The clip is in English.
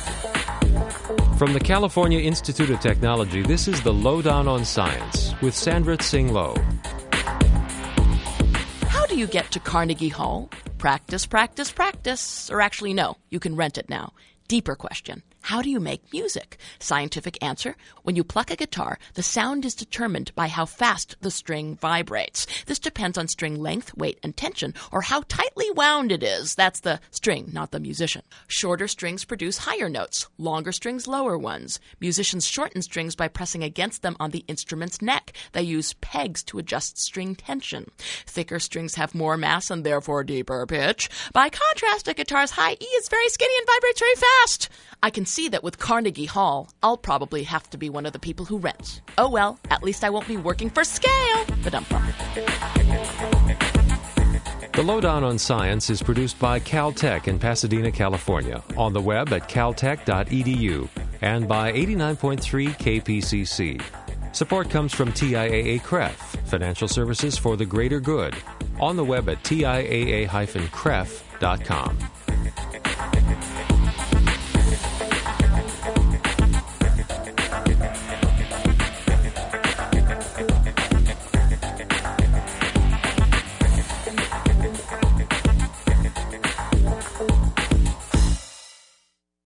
From the California Institute of Technology, this is the Lowdown on Science with Sandra Tsing Loh. How do you get to Carnegie Hall? Practice, practice, practice. Or actually, no, you can rent it now. Deeper question. How do you make music? Scientific answer, when you pluck a guitar, the sound is determined by how fast the string vibrates. This depends on string length, weight, and tension, or how tightly wound it is. That's the string, not the musician. Shorter strings produce higher notes, longer strings lower ones. Musicians shorten strings by pressing against them on the instrument's neck. They use pegs to adjust string tension. Thicker strings have more mass and therefore deeper pitch. By contrast, a guitar's high E is very skinny and vibrates very fast. I can see that with Carnegie Hall, I'll probably have to be one of the people who rents. Oh well, at least I won't be working for Scale. Ba-dum-bum. The Lowdown on Science is produced by Caltech in Pasadena, California, on the web at caltech.edu and by 89.3 KPCC. Support comes from TIAA-CREF, Financial Services for the Greater Good, on the web at TIAA-CREF.com.